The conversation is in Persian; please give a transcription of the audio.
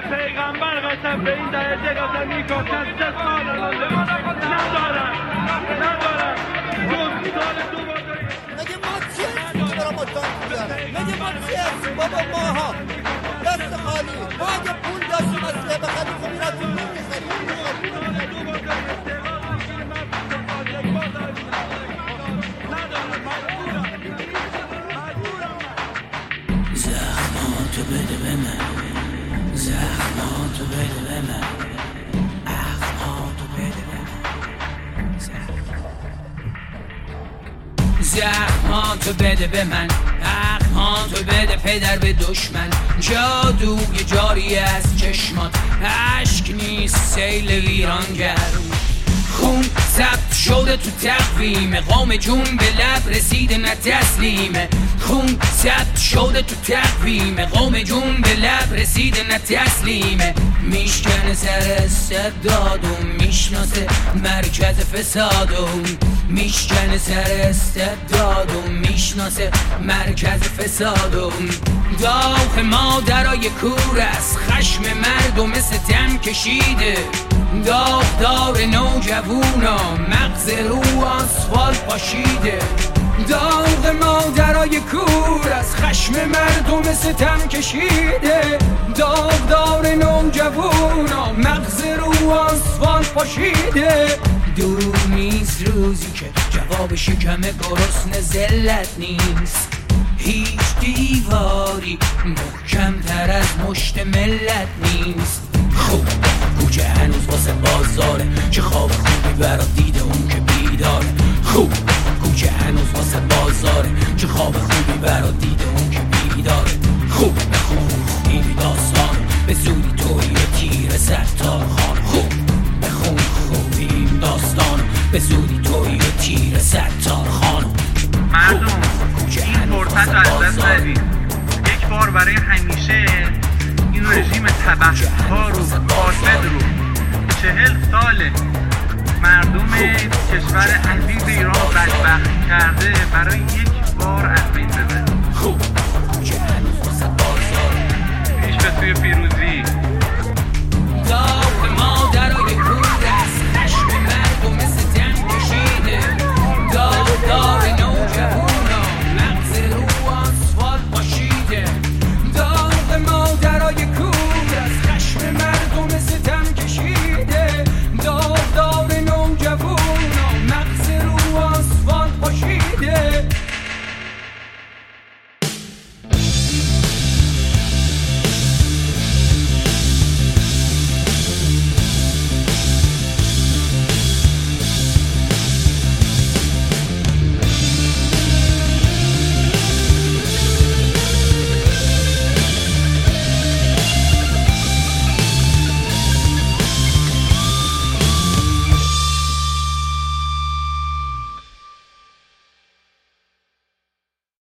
پیغمبر قسم به این درجه قسم میکشن 3 سال ندارن مگه ما چی هستیم برای ما تانک بیارن؟ مگه ما چی هستیم بابا؟ ماها دست خالی، ما اگه پول داشتیم اسلحه بخریم خب این از اون زخماتو بده به من، زخماتو بده به من، اخماتو بده به من، زخماتو بده به من، اخماتو بده پدر به دشمن. جادوی جاری از چشمات، عشق نیست سیل ویرانگر. خون ثبت شده تو تقویم، قوم جون به لب رسیده نه تسلیمه. خون ثبت شده تو تقویم، قوم جون به لب رسیده نه تسلیمه. میشکنه سر استبدادم، میشناسه مرکز فسادم. میشکنه سر استبدادم، میشناسه مرکز فسادم. داغ مادرای کور است، خشم مردم ستم کشیده. داغدار نوجوونا، مغز رو آسفالت پاشیده. داغ مادرای کور از خشم مردم ستم کشیده. داغدار نوجوونا، مغز رو آسفالت پاشیده. دور نیست روزی که جواب شکم گرسنه ذلت نیست. هیچ دیواری محکم تر از مشت ملت نیست. خوب کوچه هنوز واسه بازاره، چه خواب خوبی برا دیده اون که بیداره. خوب کوچه هنوز واسه بازاره، چه خواب خوبی برا دیده اون که بیداره. خوب بخون خوبی داستان، به زودی توی تیر ستار خان. خوب بخون خوبی داستان، به زودی توی تیر ستار خان. مردم این فرصت رو از دست ندید. یک بار برای همیشه این رژیم تبهکار و فاسد رو 40 ساله مردم کشور عزیز ایران بدبخت کرده، برای یک